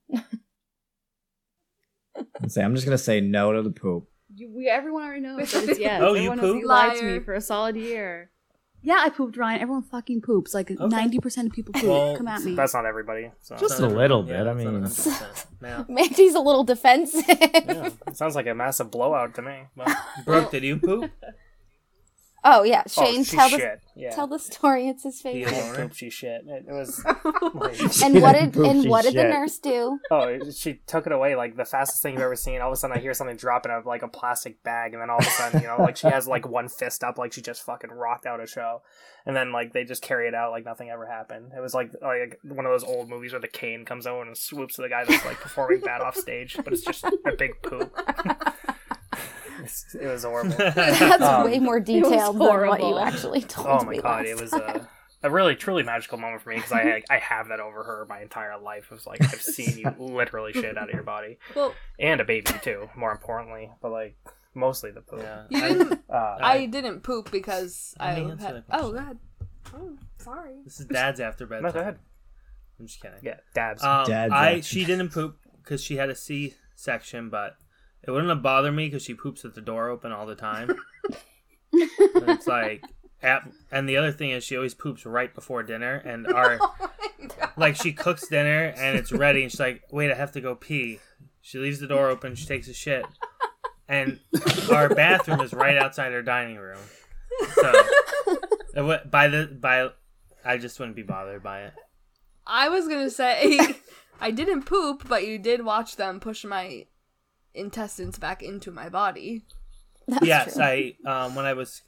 [SPEAKER 5] Let's say I'm just gonna say no to the poop.
[SPEAKER 2] You, we everyone already knows that it's yes.
[SPEAKER 4] Oh, you
[SPEAKER 2] everyone knows
[SPEAKER 4] poop?
[SPEAKER 2] you lied to me
[SPEAKER 1] Liar.
[SPEAKER 2] for a solid year. Yeah, I pooped, Ryan. Everyone fucking poops. Like ninety percent of people poop.
[SPEAKER 4] Well,
[SPEAKER 2] Come at me.
[SPEAKER 6] That's not everybody. So.
[SPEAKER 5] Just
[SPEAKER 4] Not
[SPEAKER 5] a little
[SPEAKER 4] everyone.
[SPEAKER 5] bit, I
[SPEAKER 4] it's not
[SPEAKER 5] mean.
[SPEAKER 4] one hundred percent. Yeah.
[SPEAKER 3] Mandy's a little defensive.
[SPEAKER 6] Yeah, it sounds like a massive blowout to me. But...
[SPEAKER 4] Brooke, did you poop?
[SPEAKER 3] Oh yeah,
[SPEAKER 6] Oh,
[SPEAKER 3] Shane,
[SPEAKER 6] she
[SPEAKER 3] tell the
[SPEAKER 6] shit. Yeah.
[SPEAKER 3] tell the story. It's his
[SPEAKER 4] The
[SPEAKER 3] favorite.
[SPEAKER 4] owner?
[SPEAKER 6] Poop, she shit. It, it was.
[SPEAKER 3] And what did
[SPEAKER 5] Poop,
[SPEAKER 3] and
[SPEAKER 5] she
[SPEAKER 3] what did the
[SPEAKER 5] shit.
[SPEAKER 3] nurse do?
[SPEAKER 6] Oh, it- she took it away like the fastest thing you've ever seen. All of a sudden, I hear something drop in a, like a plastic bag, and then all of a sudden, you know, like she has like one fist up, like she just fucking rocked out a show, and then like they just carry it out like nothing ever happened. It was like like one of those old movies where the cane comes over and swoops to the guy that's like performing bad off stage, but it's just a big poop. It's, it was horrible.
[SPEAKER 3] That's
[SPEAKER 6] Um,
[SPEAKER 3] way more detailed than what you
[SPEAKER 2] horrible.
[SPEAKER 3] actually told
[SPEAKER 6] Oh my
[SPEAKER 3] me.
[SPEAKER 6] god,
[SPEAKER 3] last
[SPEAKER 6] it was
[SPEAKER 3] time.
[SPEAKER 6] a, a really truly magical moment for me because I I have that over her my entire life. It was like I've seen you literally shit out of your body
[SPEAKER 1] Well,
[SPEAKER 6] and a baby too. More importantly, but like mostly the poop.
[SPEAKER 4] Yeah.
[SPEAKER 1] you
[SPEAKER 4] I-
[SPEAKER 1] didn't.
[SPEAKER 6] Uh,
[SPEAKER 1] I didn't poop because
[SPEAKER 4] Let
[SPEAKER 1] I
[SPEAKER 4] me answer
[SPEAKER 1] had.
[SPEAKER 4] that
[SPEAKER 1] Oh,
[SPEAKER 4] question.
[SPEAKER 1] go ahead. Oh, sorry.
[SPEAKER 4] This is Dad's after bedtime.
[SPEAKER 6] no, go ahead.
[SPEAKER 4] I'm just kidding.
[SPEAKER 6] Yeah, dabs.
[SPEAKER 4] Um,
[SPEAKER 5] Dad's
[SPEAKER 4] I
[SPEAKER 5] action.
[SPEAKER 4] she didn't poop because she had a C section, but it wouldn't have bothered me because she poops with the door open all the time. And it's like, at, and the other thing is she always poops right before dinner, and our like she cooks dinner and it's ready, and she's like, "Wait, I have to go pee." She leaves the door open, she takes a shit, and our bathroom is right outside our dining room. So it wa- by the by, I just wouldn't be bothered by it.
[SPEAKER 1] I was gonna say I didn't poop, but you did watch them push my intestines back into my body.
[SPEAKER 3] That's
[SPEAKER 4] Yes,
[SPEAKER 3] true.
[SPEAKER 4] I um when I was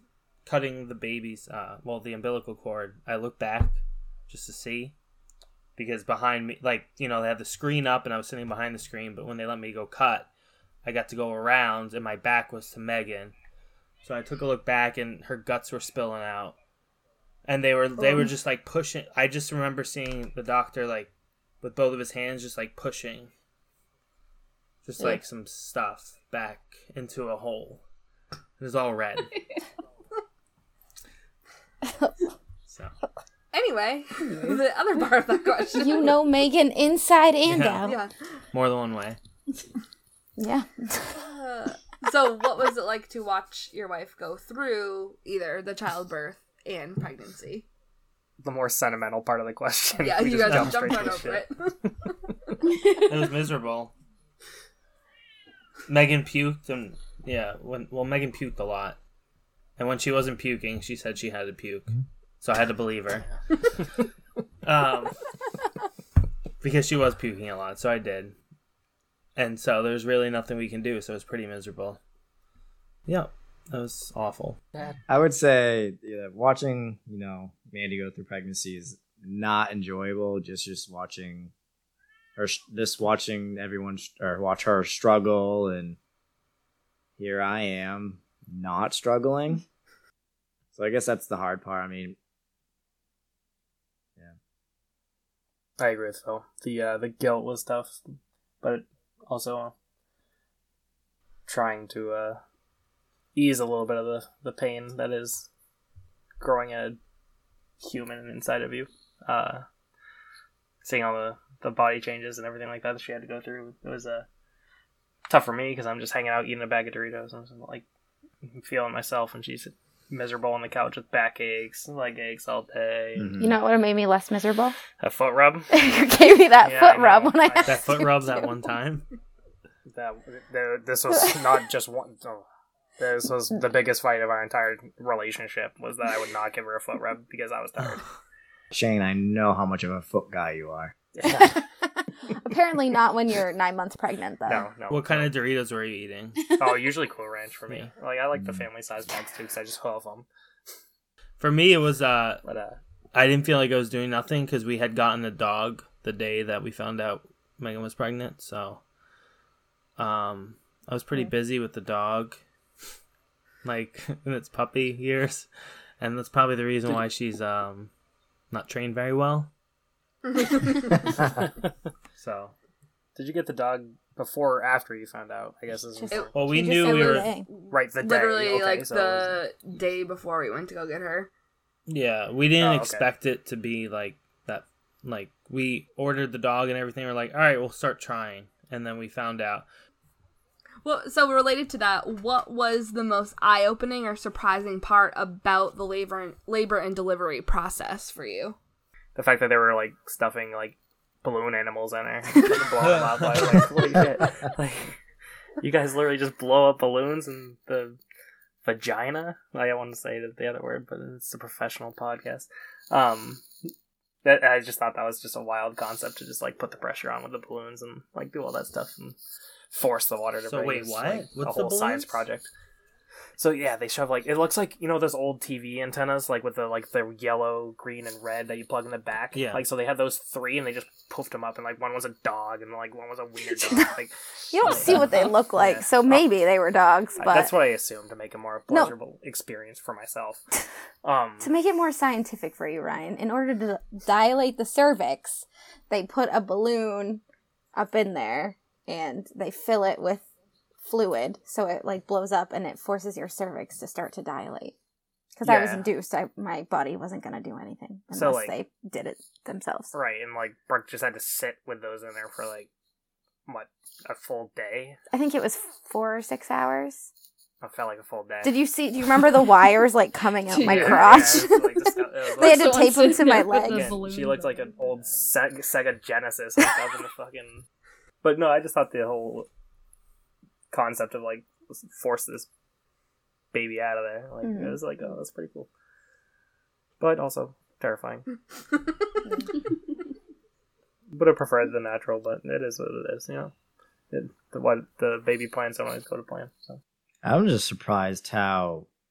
[SPEAKER 4] cutting the baby's, uh, well, the umbilical cord, I looked back just to see. Because behind me, like, you know, they had the screen up and I was sitting behind the screen. But when they let me go cut, I got to go around and my back was to Megan. So I took a look back and her guts were spilling out. And they were they were just like pushing. I just remember seeing the doctor like with both of his hands just like pushing. Just yeah. like some stuff back into a hole. It was all red. So
[SPEAKER 1] anyway, the other part of that question.
[SPEAKER 3] You know Megan inside and
[SPEAKER 4] yeah.
[SPEAKER 3] out.
[SPEAKER 1] Yeah.
[SPEAKER 4] More than one way.
[SPEAKER 3] Yeah.
[SPEAKER 1] uh, so what was it like to watch your wife go through either the childbirth and pregnancy?
[SPEAKER 6] The more sentimental part of the question.
[SPEAKER 1] Yeah,
[SPEAKER 6] we
[SPEAKER 1] you
[SPEAKER 6] just
[SPEAKER 1] guys
[SPEAKER 6] jumped
[SPEAKER 1] jumped
[SPEAKER 6] straight
[SPEAKER 1] right
[SPEAKER 6] to
[SPEAKER 1] over
[SPEAKER 6] shit.
[SPEAKER 1] it.
[SPEAKER 4] It was miserable. Megan puked and yeah, when well Megan puked a lot. And when she wasn't puking, she said she had to puke. So I had to believe her. um because she was puking a lot, so I did. And so there's really nothing we can do, so it's pretty miserable. Yeah. That was awful.
[SPEAKER 5] I would say yeah, watching, you know, Mandy go through pregnancy is not enjoyable. Just just watching her, just watching everyone or watch her struggle, and here I am not struggling. So I guess that's the hard part. I mean, yeah,
[SPEAKER 6] I agree with Phil. The uh, the guilt was tough, but also uh, trying to. Uh, ease a little bit of the, the pain that is growing a human inside of you. Uh, seeing all the, the body changes and everything like that that she had to go through. It was uh, tough for me because I'm just hanging out eating a bag of Doritos and I'm like feeling myself, and she's miserable on the couch with back aches, leg aches all day.
[SPEAKER 3] You know what would have made me less miserable?
[SPEAKER 6] A foot rub?
[SPEAKER 3] You gave me that
[SPEAKER 6] Yeah,
[SPEAKER 3] foot
[SPEAKER 6] I
[SPEAKER 3] rub
[SPEAKER 6] know.
[SPEAKER 3] when I
[SPEAKER 6] I-
[SPEAKER 4] That foot rub that one time.
[SPEAKER 6] That, the, this was not just one... Oh. This was the biggest fight of our entire relationship, was that I would not give her a foot rub because I was tired.
[SPEAKER 5] Shane, I know how much of a foot guy you are.
[SPEAKER 6] Yeah.
[SPEAKER 3] Apparently not when you're nine months pregnant, though.
[SPEAKER 6] No, no.
[SPEAKER 4] What kind of Doritos were you eating?
[SPEAKER 6] Oh, usually Cool Ranch for me.
[SPEAKER 4] Yeah.
[SPEAKER 6] Like, I like the family size bags too because I just love them.
[SPEAKER 4] For me, it was, uh,
[SPEAKER 6] But, uh,
[SPEAKER 4] I didn't feel like I was doing nothing because we had gotten a dog the day that we found out Megan was pregnant. So, um, I was pretty busy with the dog. Like in its puppy years, and that's probably the reason why she's um not trained very well. So,
[SPEAKER 6] did you get the dog before or after you found out? I guess is
[SPEAKER 3] Just-
[SPEAKER 6] important.
[SPEAKER 4] well, we
[SPEAKER 3] She just
[SPEAKER 4] knew
[SPEAKER 3] said
[SPEAKER 4] we
[SPEAKER 3] the
[SPEAKER 4] were
[SPEAKER 3] day.
[SPEAKER 6] Right, the day.
[SPEAKER 1] Literally,
[SPEAKER 6] Okay,
[SPEAKER 1] like
[SPEAKER 6] so it was-
[SPEAKER 1] the day before we went to go get her.
[SPEAKER 4] yeah, we didn't
[SPEAKER 6] Oh, okay.
[SPEAKER 4] expect it to be like that. Like we ordered the dog and everything. We're like, all right, we'll start trying, and then we found out.
[SPEAKER 1] Well, so related to that, what was the most eye-opening or surprising part about the labor and, labor and delivery process for you?
[SPEAKER 6] the fact that they were like stuffing like balloon animals in her, blowing them up. I was like, holy shit! Like, you guys literally just blow up balloons in the vagina. I don't want to say the other word, but it's a professional podcast. Um, that I just thought that was just a wild concept to just like put the pressure on with the balloons and like do all that stuff and force the water to
[SPEAKER 4] So
[SPEAKER 6] break.
[SPEAKER 4] wait,
[SPEAKER 6] It's,
[SPEAKER 4] what?
[SPEAKER 6] like,
[SPEAKER 4] With
[SPEAKER 6] a
[SPEAKER 4] the
[SPEAKER 6] whole science
[SPEAKER 4] balloons?
[SPEAKER 6] project. So yeah, they shove like it looks like, you know, those old T V antennas like with the like the yellow, green, and red that you plug in the back.
[SPEAKER 4] Yeah.
[SPEAKER 6] Like so they had those three and they just poofed them up and like one was a dog and like one was a wiener dog. Like
[SPEAKER 3] You don't see what they look like,
[SPEAKER 6] Yeah.
[SPEAKER 3] so maybe they were dogs, but
[SPEAKER 6] that's what I assumed to make a more
[SPEAKER 3] No.
[SPEAKER 6] pleasurable experience for myself. Um,
[SPEAKER 3] to make it more scientific for you, Ryan, in order to dilate the cervix, they put a balloon up in there and they fill it with fluid so it like blows up and it forces your cervix to start to dilate. Because I was
[SPEAKER 6] Yeah.
[SPEAKER 3] induced, I, my body wasn't going to do anything unless
[SPEAKER 6] So, like-
[SPEAKER 3] they did it themselves.
[SPEAKER 6] right, and like Brooke just had to sit with those in there for like what, a full day?
[SPEAKER 3] I think it was four or six hours.
[SPEAKER 6] It felt like a full day.
[SPEAKER 3] Did you see? Do you remember the wires like coming out my
[SPEAKER 1] Yeah.
[SPEAKER 3] crotch?
[SPEAKER 6] Yeah, it was, like, just- it was,
[SPEAKER 3] They had
[SPEAKER 6] like,
[SPEAKER 3] to tape them to my leg.
[SPEAKER 6] Again, she looked like an old Sega, Sega Genesis and stuff in the fucking. But no, I just thought the whole concept of like force this baby out of there, like
[SPEAKER 3] Mhm.
[SPEAKER 6] it was like, oh, that's pretty cool, but also terrifying. Would have preferred the natural, but it is what it is, you know. It, the what the baby plans don't always go to plan. So
[SPEAKER 5] I'm just surprised how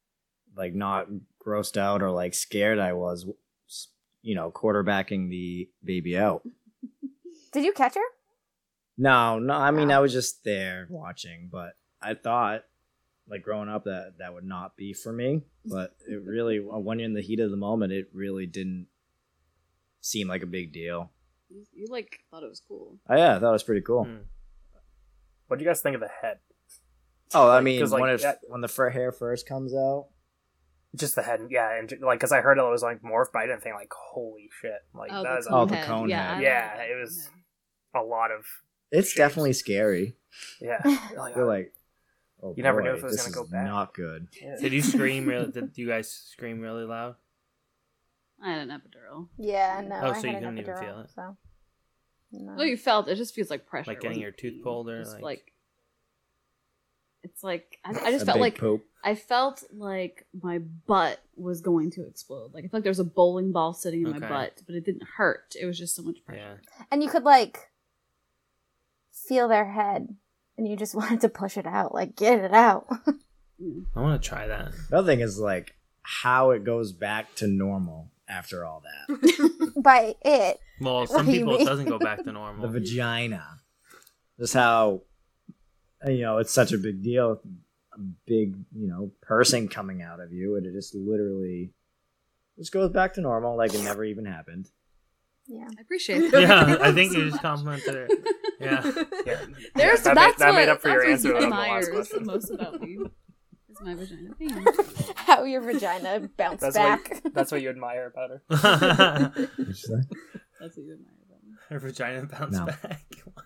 [SPEAKER 5] like not grossed out or like scared I was, you know, quarterbacking the baby out.
[SPEAKER 3] Did you catch her?
[SPEAKER 5] No, no. I mean,
[SPEAKER 3] Oh.
[SPEAKER 5] I was just there watching, but I thought, like growing up, that that would not be for me. But it really, when you're in the heat of the moment, it really didn't seem like a big deal.
[SPEAKER 2] You, you like thought it was cool.
[SPEAKER 5] Oh, yeah, I thought it was pretty cool.
[SPEAKER 6] Hmm. What do you guys think of the head?
[SPEAKER 5] Oh, I
[SPEAKER 6] Like,
[SPEAKER 5] mean,
[SPEAKER 6] 'cause, like,
[SPEAKER 5] when it
[SPEAKER 6] yeah-
[SPEAKER 5] when the fur hair first comes out,
[SPEAKER 6] Just the head, yeah, and ju- like because I heard it was like morph, but I didn't think like holy shit, like
[SPEAKER 2] Oh,
[SPEAKER 6] that
[SPEAKER 2] the
[SPEAKER 6] was
[SPEAKER 5] Oh,
[SPEAKER 6] a,
[SPEAKER 5] the
[SPEAKER 2] head.
[SPEAKER 5] cone
[SPEAKER 2] yeah,
[SPEAKER 5] head.
[SPEAKER 2] I
[SPEAKER 6] Yeah,
[SPEAKER 2] like that
[SPEAKER 6] it
[SPEAKER 2] cone
[SPEAKER 6] was-
[SPEAKER 2] head.
[SPEAKER 6] a lot of
[SPEAKER 5] it's
[SPEAKER 6] Shapes.
[SPEAKER 5] definitely scary.
[SPEAKER 6] yeah. Like,
[SPEAKER 5] You're like, oh,
[SPEAKER 6] You never
[SPEAKER 5] boy,
[SPEAKER 6] knew if it was
[SPEAKER 5] this
[SPEAKER 6] gonna go
[SPEAKER 5] is
[SPEAKER 6] bad.
[SPEAKER 5] Not good.
[SPEAKER 6] yeah.
[SPEAKER 4] Did you scream? Really, did you guys scream really loud?
[SPEAKER 2] I had an epidural.
[SPEAKER 3] Yeah, no.
[SPEAKER 4] Oh,
[SPEAKER 3] I
[SPEAKER 4] so you
[SPEAKER 3] had an
[SPEAKER 4] couldn't even
[SPEAKER 3] epidural,
[SPEAKER 4] feel it?
[SPEAKER 3] So. No.
[SPEAKER 2] Well, you felt it just feels like pressure.
[SPEAKER 4] Like
[SPEAKER 2] It
[SPEAKER 4] getting
[SPEAKER 2] wasn't
[SPEAKER 4] your tooth
[SPEAKER 2] pain.
[SPEAKER 4] pulled or,
[SPEAKER 2] Just
[SPEAKER 4] like-
[SPEAKER 2] like it's like I, I just
[SPEAKER 5] A
[SPEAKER 2] felt
[SPEAKER 5] big
[SPEAKER 2] like
[SPEAKER 5] poop.
[SPEAKER 2] I felt like my butt was going to explode. Like I felt like there was a bowling ball sitting in
[SPEAKER 4] Okay.
[SPEAKER 2] my butt, but it didn't hurt. It was just so much pressure.
[SPEAKER 4] Yeah.
[SPEAKER 3] And you could like feel their head, and you just wanted to push it out, like get it out.
[SPEAKER 2] Mm.
[SPEAKER 4] I want to try that.
[SPEAKER 5] The other thing is like how it goes back to normal after all that.
[SPEAKER 3] By it,
[SPEAKER 4] Well,
[SPEAKER 3] What
[SPEAKER 4] some
[SPEAKER 3] do you
[SPEAKER 4] people it
[SPEAKER 3] mean?
[SPEAKER 4] doesn't go back to
[SPEAKER 5] The
[SPEAKER 4] normal.
[SPEAKER 5] vagina. Just how, you know, it's such a big deal. A big, you know, person coming out of you, and it just literally just goes back to normal, like it never even happened.
[SPEAKER 3] yeah.
[SPEAKER 2] I appreciate that.
[SPEAKER 4] Yeah, I think you just complimented it. Yeah.
[SPEAKER 6] Yeah.
[SPEAKER 2] There's
[SPEAKER 6] that,
[SPEAKER 2] that's
[SPEAKER 6] made, that
[SPEAKER 2] what,
[SPEAKER 6] made up for
[SPEAKER 2] that's
[SPEAKER 6] your
[SPEAKER 2] what
[SPEAKER 6] answer
[SPEAKER 2] he
[SPEAKER 6] on the last
[SPEAKER 2] admires the
[SPEAKER 6] question.
[SPEAKER 2] most about me. Is my vagina pain.
[SPEAKER 3] How your vagina bounced
[SPEAKER 6] That's
[SPEAKER 3] back.
[SPEAKER 6] what that's what you admire about her.
[SPEAKER 4] Her
[SPEAKER 5] What'd you say?
[SPEAKER 2] That's what you admire about me.
[SPEAKER 4] vagina bounced
[SPEAKER 5] No.
[SPEAKER 4] back.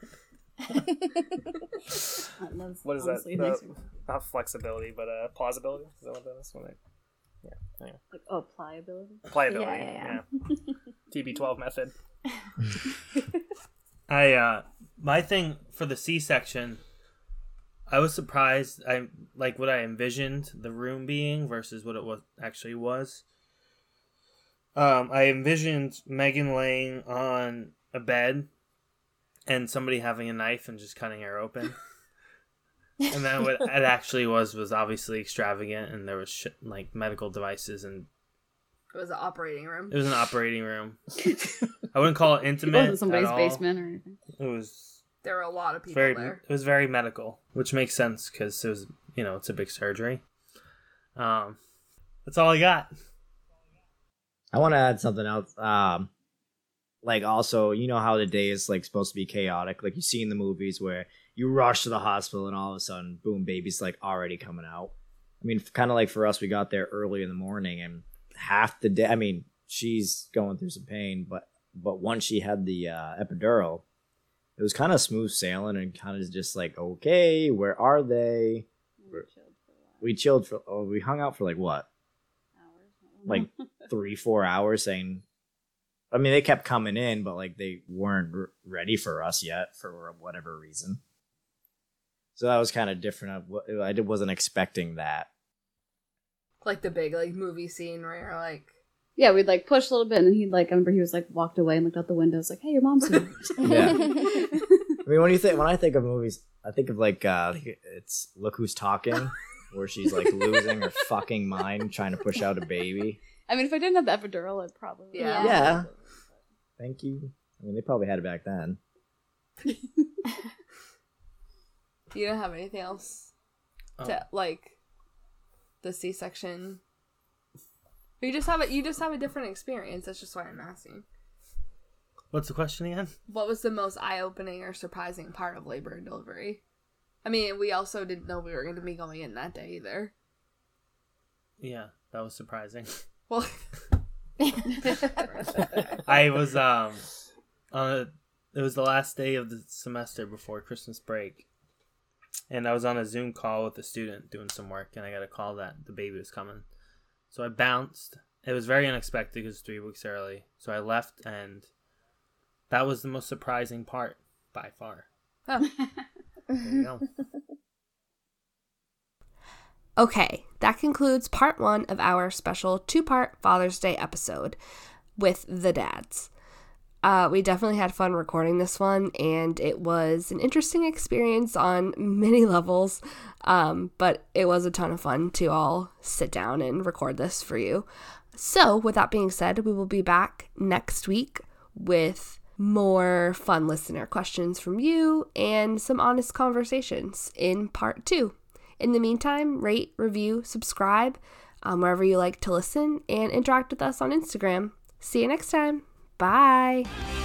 [SPEAKER 2] That- that's
[SPEAKER 6] What is that?
[SPEAKER 2] honestly
[SPEAKER 6] The-
[SPEAKER 2] nice.
[SPEAKER 6] not flexibility, but uh, plausibility. Is that what that is? When they, yeah. Anyway.
[SPEAKER 2] Like oh, pliability.
[SPEAKER 6] Pliability.
[SPEAKER 3] Yeah, yeah,
[SPEAKER 6] Yeah. T B twelve method.
[SPEAKER 4] I uh my thing for the C-section, I was surprised. I like what I envisioned the room being versus what it was actually was. Um, I envisioned Megan laying on a bed and somebody having a knife and just cutting her open. And then what it actually was was obviously extravagant, and there was shit, like medical devices, and
[SPEAKER 1] It was an operating room.
[SPEAKER 4] it was an operating room. I wouldn't call it
[SPEAKER 2] It
[SPEAKER 4] intimate
[SPEAKER 2] wasn't somebody's
[SPEAKER 4] at all.
[SPEAKER 2] basement or anything.
[SPEAKER 4] It was
[SPEAKER 1] There were a lot of people
[SPEAKER 4] very
[SPEAKER 1] there.
[SPEAKER 4] it was very medical, which makes sense because it was, you know, it's a big surgery. Um, that's all I got.
[SPEAKER 5] I want to add something else. Um, like also, you know how the day is like supposed to be chaotic, like you see in the movies where you rush to the hospital and all of a sudden, boom, baby's like already coming out. I mean, kind of like for us, we got there early in the morning, and half the day. I mean, she's going through some pain, but but once she had the uh, epidural, it was kind of smooth sailing and kind of just like, okay, where are they?
[SPEAKER 2] We chilled for a while.
[SPEAKER 5] We chilled for, oh, we hung out for like what?
[SPEAKER 2] Hours. I don't know.
[SPEAKER 5] Like three, four hours saying, I mean, they kept coming in, but like they weren't r- ready for us yet for whatever reason. So that was kind of different. Of what, I did- wasn't expecting that.
[SPEAKER 1] Like the big like movie scene where you're like,
[SPEAKER 2] Yeah, we'd like push a little bit, and then he'd like. I remember he was like walked away and looked out the window. It's like, "Hey, your mom's here."
[SPEAKER 5] Yeah. I mean, when you think when I think of movies, I think of like uh it's Look Who's Talking, where she's like losing her fucking mind trying to push out a baby.
[SPEAKER 2] I mean, if I didn't have the epidural, I'd probably
[SPEAKER 1] Yeah.
[SPEAKER 5] Yeah. Thank you. I mean, they probably had it back then.
[SPEAKER 1] you don't have anything else
[SPEAKER 4] Oh.
[SPEAKER 1] to like the C-section. You just have it. You just have a different experience. That's just why I'm asking.
[SPEAKER 4] What's the question again?
[SPEAKER 1] What was the most eye-opening or surprising part of labor and delivery? I mean, we also didn't know we were going to be going in that day either.
[SPEAKER 4] Yeah, that was surprising.
[SPEAKER 1] Well,
[SPEAKER 4] I was um on a, it was the last day of the semester before Christmas break, and I was on a Zoom call with a student doing some work, and I got a call that the baby was coming. So I bounced. It was very unexpected because three weeks early. So I left, and that was the most surprising part by far.
[SPEAKER 1] oh.
[SPEAKER 4] There you go.
[SPEAKER 1] Okay, that concludes part one of our special two-part Father's Day episode with the dads. Uh, we definitely had fun recording this one, and it was an interesting experience on many levels, um, but it was a ton of fun to all sit down and record this for you. So, with that being said, we will be back next week with more fun listener questions from you and some honest conversations in part two. In the meantime, rate, review, subscribe um, wherever you like to listen, and interact with us on Instagram. See you next time. Bye.